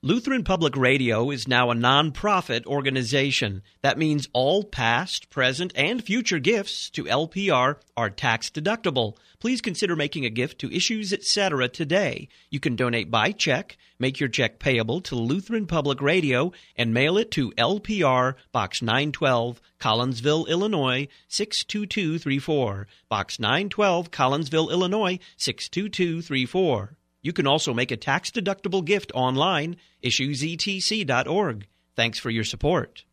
Lutheran Public Radio is now a nonprofit organization. That means all past, present, and future gifts to LPR are tax deductible. Please consider making a gift to Issues Etc. today. You can donate by check, make your check payable to Lutheran Public Radio, and mail it to LPR, Box 912, Collinsville, Illinois, 62234. Box 912, Collinsville, Illinois, 62234. You can also make a tax-deductible gift online, issuesetc.org. Thanks for your support.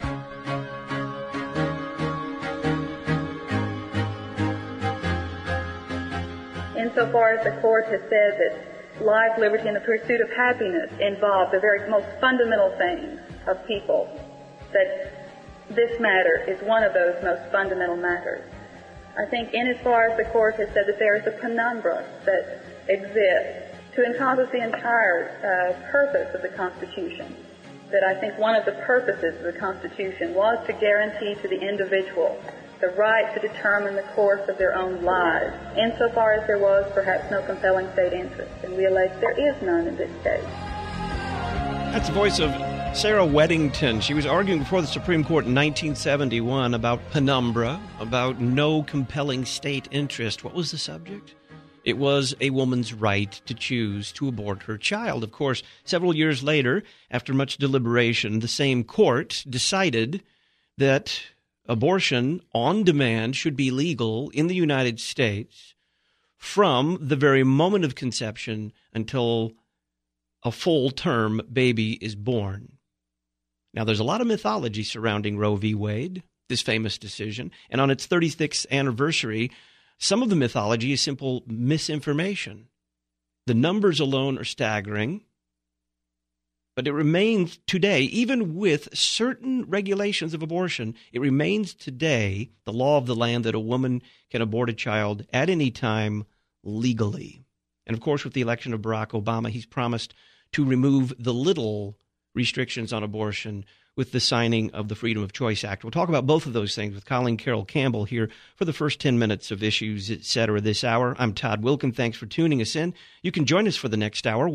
Insofar as the court has said that life, liberty, and the pursuit of happiness involve the very most fundamental things of people, that this matter is one of those most fundamental matters. I think insofar as the court has said that there is a penumbra that exists to encompass the entire purpose of the Constitution, that I think one of the purposes of the Constitution was to guarantee to the individual the right to determine the course of their own lives, insofar as there was perhaps no compelling state interest. And we allege there is none in this case. That's the voice of Sarah Weddington. She was arguing before the Supreme Court in 1971 about penumbra, about no compelling state interest. What was the subject? It was a woman's right to choose to abort her child. Of course, several years later, after much deliberation, the same court decided that abortion on demand should be legal in the United States from the very moment of conception until a full-term baby is born. Now, there's a lot of mythology surrounding Roe v. Wade, this famous decision, and on its 36th anniversary, some of the mythology is simple misinformation. The numbers alone are staggering, but it remains today, even with certain regulations of abortion, it remains today the law of the land that a woman can abort a child at any time legally. And of course, with the election of Barack Obama, he's promised to remove the little restrictions on abortion with the signing of the Freedom of Choice Act. We'll talk about both of those things with Colleen Carroll Campbell here for the first 10 minutes of Issues Etc. this hour. I'm Todd Wilkin. Thanks for tuning us in. You can join us for the next hour,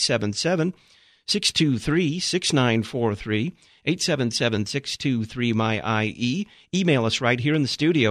1-877-623-6943, 877-623-MY-IE. Email us right here in the studio,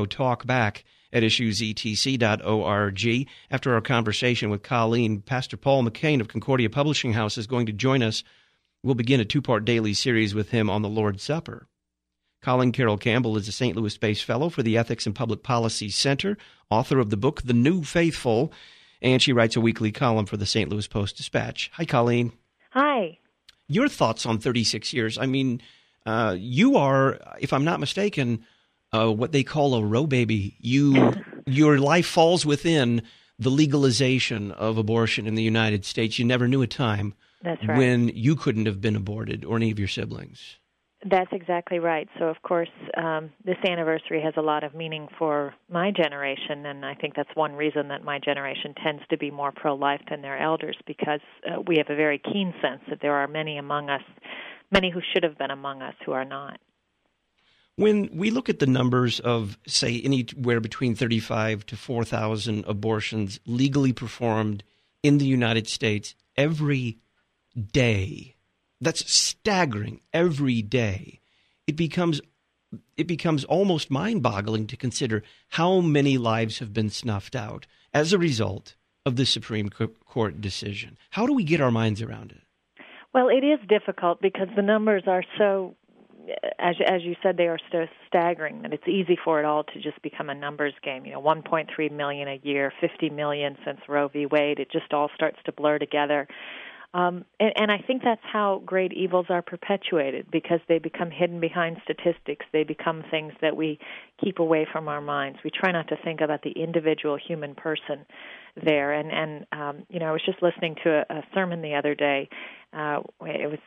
talkback@issuesetc.org. After our conversation with Colleen, Pastor Paul McCain of Concordia Publishing House is going to join us. We'll begin a two-part daily series with him on the Lord's Supper. Colleen Carroll Campbell is a St. Louis-based fellow for the Ethics and Public Policy Center, author of the book The New Faithful, and she writes a weekly column for the St. Louis Post-Dispatch. Hi, Colleen. Hi. Your thoughts on 36 years. I mean, you are, if I'm not mistaken, what they call a Roe baby. Your life falls within the legalization of abortion in the United States. You never knew a time That's right. when you couldn't have been aborted or any of your siblings. That's exactly right. So, of course, this anniversary has a lot of meaning for my generation, and I think that's one reason that my generation tends to be more pro-life than their elders, because we have a very keen sense that there are many among us, many who should have been among us, who are not. When we look at the numbers of, say, anywhere between 35 to 4,000 abortions legally performed in the United States every day, that's staggering. Every day, it becomes almost mind-boggling to consider how many lives have been snuffed out as a result of the Supreme Court decision. How do we get our minds around it? Well, it is difficult because the numbers are so, as you said, they are so staggering that it's easy for it all to just become a numbers game. 1.3 million a year, 50 million since Roe v. Wade. It just all starts to blur together. And I think that's how great evils are perpetuated, because they become hidden behind statistics. They become things that we keep away from our minds. We try not to think about the individual human person there. And I was just listening to a sermon the other day. It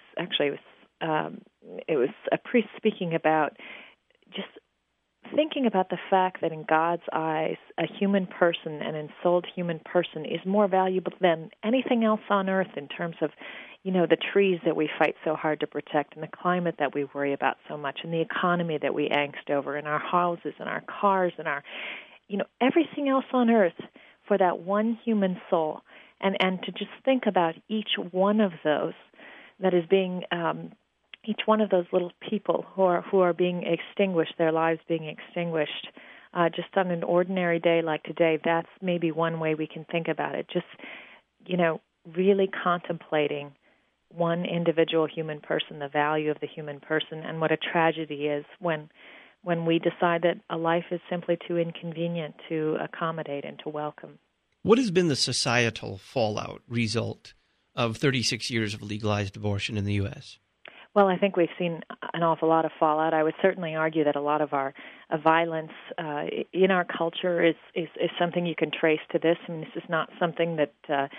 was a priest speaking about just thinking about the fact that in God's eyes, a human person, an ensouled human person, is more valuable than anything else on earth in terms of, the trees that we fight so hard to protect and the climate that we worry about so much and the economy that we angst over and our houses and our cars and our, everything else on earth for that one human soul. And to just think about each one of those that is being each one of those little people who are being extinguished, their lives being extinguished, just on an ordinary day like today. That's maybe one way we can think about it. Just, really contemplating one individual human person, the value of the human person, and what a tragedy is when we decide that a life is simply too inconvenient to accommodate and to welcome. What has been the societal fallout result of 36 years of legalized abortion in the U.S.? Well, I think we've seen an awful lot of fallout. I would certainly argue that a lot of our violence in our culture is something you can trace to this. I mean, this is not something that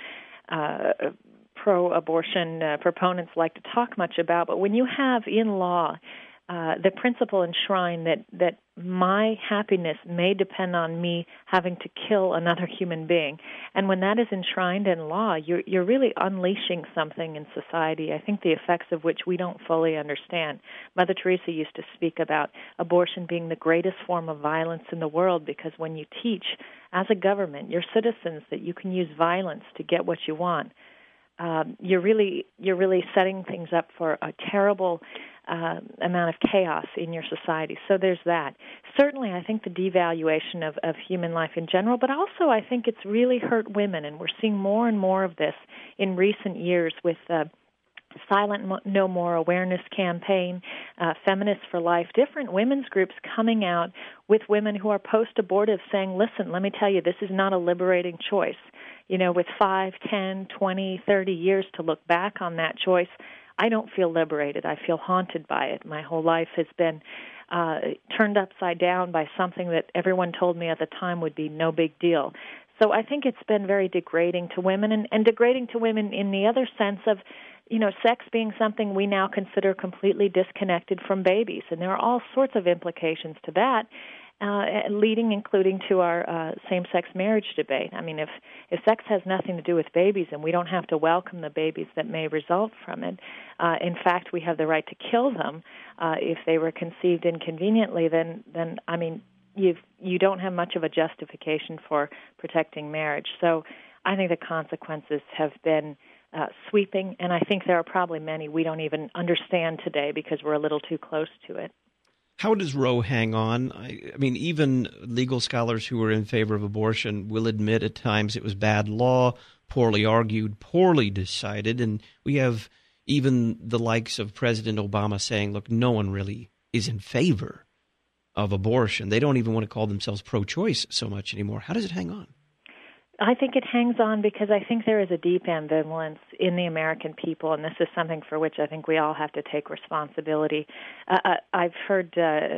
pro-abortion proponents like to talk much about, but when you have in law the principle enshrined that my happiness may depend on me having to kill another human being, and when that is enshrined in law, you're really unleashing something in society, I think the effects of which we don't fully understand. Mother Teresa used to speak about abortion being the greatest form of violence in the world, because when you teach, as a government, your citizens that you can use violence to get what you want, you're really setting things up for a terrible amount of chaos in your society. So there's that. Certainly, I think the devaluation of human life in general, but also I think it's really hurt women, and we're seeing more and more of this in recent years with Silent No More awareness campaign, Feminists for Life, different women's groups coming out with women who are post-abortive saying, listen, let me tell you, this is not a liberating choice. With 5, 10, 20, 30 years to look back on that choice, I don't feel liberated. I feel haunted by it. My whole life has been turned upside down by something that everyone told me at the time would be no big deal. So I think it's been very degrading to women, and degrading to women in the other sense of, sex being something we now consider completely disconnected from babies. And there are all sorts of implications to that, including to our same-sex marriage debate. I mean, if sex has nothing to do with babies and we don't have to welcome the babies that may result from it, in fact, we have the right to kill them if they were conceived inconveniently, then I mean, you don't have much of a justification for protecting marriage. So I think the consequences have been sweeping, and I think there are probably many we don't even understand today because we're a little too close to it. How does Roe hang on? I mean, even legal scholars who are in favor of abortion will admit at times it was bad law, poorly argued, poorly decided, and we have even the likes of President Obama saying, look, no one really is in favor of abortion. They don't even want to call themselves pro-choice so much anymore. How does it hang on? I think it hangs on because I think there is a deep ambivalence in the American people, and this is something for which I think we all have to take responsibility. I've heard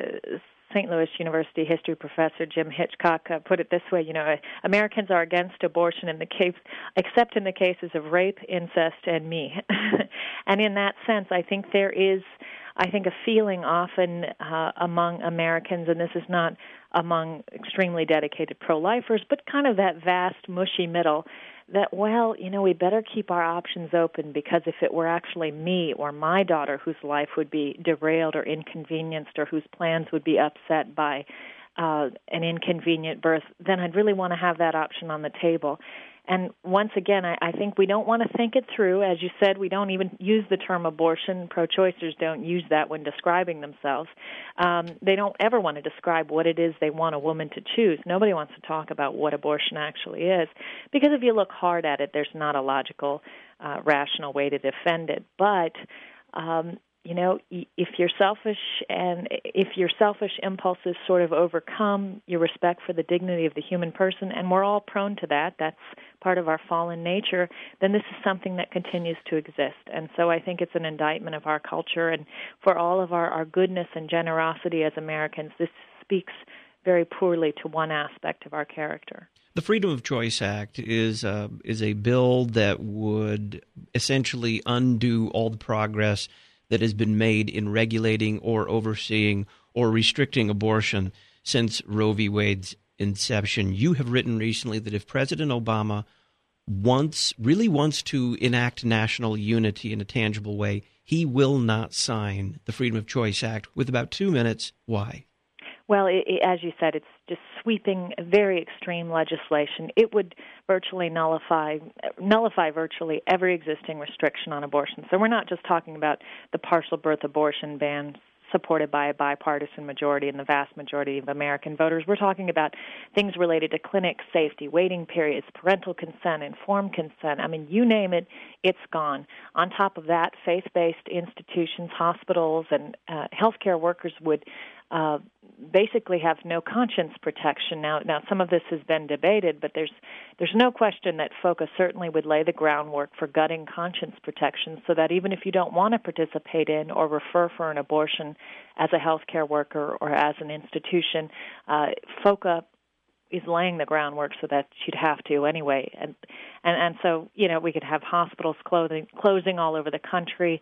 St. Louis University history professor Jim Hitchcock put it this way, Americans are against abortion except in the cases of rape, incest, and me. And in that sense, I think there is a feeling often among Americans, and this is not among extremely dedicated pro-lifers, but kind of that vast, mushy middle, that, we better keep our options open because if it were actually me or my daughter whose life would be derailed or inconvenienced or whose plans would be upset by an inconvenient birth, then I'd really want to have that option on the table. And once again, I think we don't want to think it through. As you said, we don't even use the term abortion. Pro-choicers don't use that when describing themselves. They don't ever want to describe what it is they want a woman to choose. Nobody wants to talk about what abortion actually is, because if you look hard at it, there's not a logical, rational way to defend it. But if you're selfish and if your selfish impulses sort of overcome your respect for the dignity of the human person, and we're all prone to that, that's part of our fallen nature, then this is something that continues to exist. And so I think it's an indictment of our culture, and for all of our goodness and generosity as Americans, this speaks very poorly to one aspect of our character. The Freedom of Choice Act is a bill that would essentially undo all the progress that has been made in regulating or overseeing or restricting abortion since Roe v. Wade's inception. You have written recently that if President Obama really wants to enact national unity in a tangible way, he will not sign the Freedom of Choice Act. With about 2 minutes, why? Well, as you said, it's just sweeping, very extreme legislation. It would virtually nullify virtually every existing restriction on abortion. So we're not just talking about the partial birth abortion ban supported by a bipartisan majority and the vast majority of American voters. We're talking about things related to clinic safety, waiting periods, parental consent, informed consent. I mean, you name it, it's gone. On top of that, faith-based institutions, hospitals, and healthcare workers would basically have no conscience protection. Now, some of this has been debated, but there's no question that FOCA certainly would lay the groundwork for gutting conscience protection, so that even if you don't want to participate in or refer for an abortion as a healthcare worker or as an institution, FOCA is laying the groundwork so that you'd have to anyway. And so, we could have hospitals closing all over the country.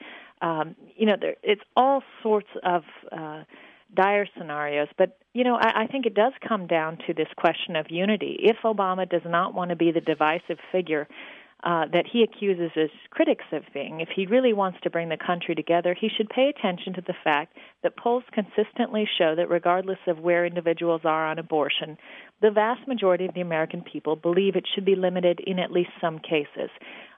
It's all sorts of dire scenarios, but I think it does come down to this question of unity. If Obama does not want to be the divisive figure that he accuses his critics of being, if he really wants to bring the country together, he should pay attention to the fact that polls consistently show that regardless of where individuals are on abortion, the vast majority of the American people believe it should be limited in at least some cases.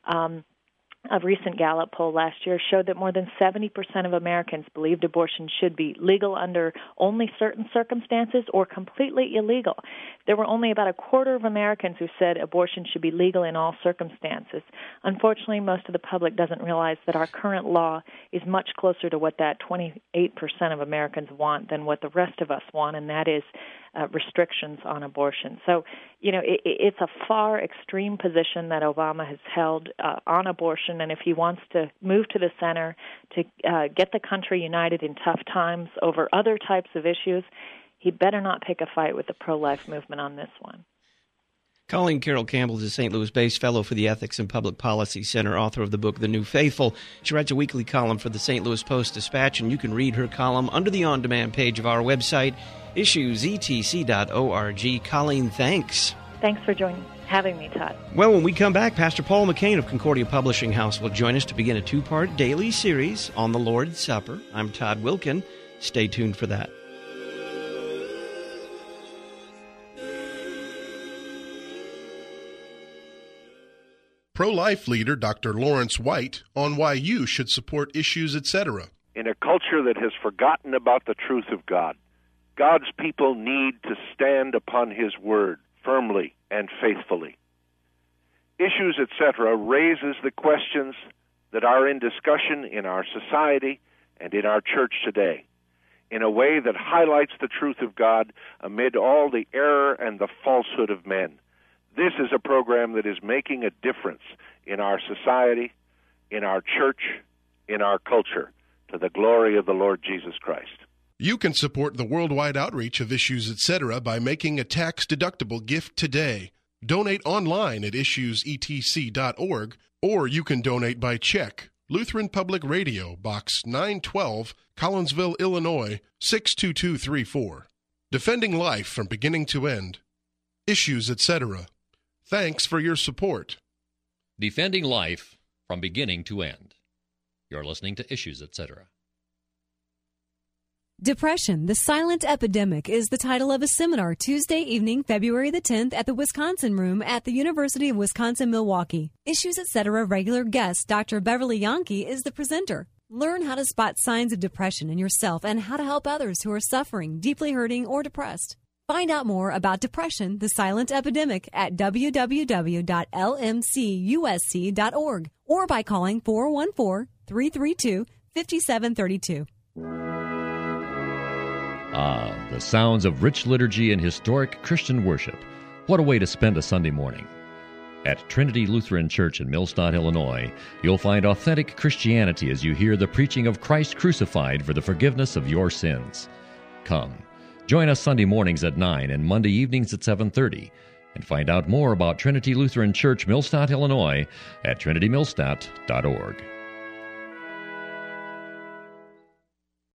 A recent Gallup poll last year showed that more than 70% of Americans believed abortion should be legal under only certain circumstances or completely illegal. There were only about a quarter of Americans who said abortion should be legal in all circumstances. Unfortunately, most of the public doesn't realize that our current law is much closer to what that 28% of Americans want than what the rest of us want, and that is restrictions on abortion. So, it's a far extreme position that Obama has held on abortion, and if he wants to move to the center to get the country united in tough times over other types of issues, he better not pick a fight with the pro-life movement on this one. Colleen Carroll Campbell is a St. Louis-based fellow for the Ethics and Public Policy Center, author of the book The New Faithful. She writes a weekly column for the St. Louis Post-Dispatch, and you can read her column under the on-demand page of our website, issuesetc.org. Colleen, thanks. Thanks for having me, Todd. Well, when we come back, Pastor Paul McCain of Concordia Publishing House will join us to begin a two-part daily series on the Lord's Supper. I'm Todd Wilkin. Stay tuned for that. Pro-life leader Dr. Lawrence White on why you should support Issues, Etc. In a culture that has forgotten about the truth of God, God's people need to stand upon His Word firmly and faithfully. Issues, Etc. raises the questions that are in discussion in our society and in our church today in a way that highlights the truth of God amid all the error and the falsehood of men. This is a program that is making a difference in our society, in our church, in our culture, to the glory of the Lord Jesus Christ. You can support the worldwide outreach of Issues, Etc. by making a tax-deductible gift today. Donate online at issuesetc.org, or you can donate by check. Lutheran Public Radio, Box 912, Collinsville, Illinois, 62234. Defending life from beginning to end. Issues, Etc. Thanks for your support. Defending life from beginning to end. You're listening to Issues, Etc. Depression, the Silent Epidemic is the title of a seminar Tuesday evening, February the 10th at the Wisconsin Room at the University of Wisconsin-Milwaukee. Issues, Etc. regular guest Dr. Beverly Yankee is the presenter. Learn how to spot signs of depression in yourself and how to help others who are suffering, deeply hurting, or depressed. Find out more about depression, the silent epidemic, at www.lmcusc.org or by calling 414-332-5732. The sounds of rich liturgy and historic Christian worship. What a way to spend a Sunday morning. At Trinity Lutheran Church in Millstadt, Illinois, you'll find authentic Christianity as you hear the preaching of Christ crucified for the forgiveness of your sins. Come. Join us Sunday mornings at 9 and Monday evenings at 7:30. And find out more about Trinity Lutheran Church, Millstadt, Illinois at trinitymillstadt.org.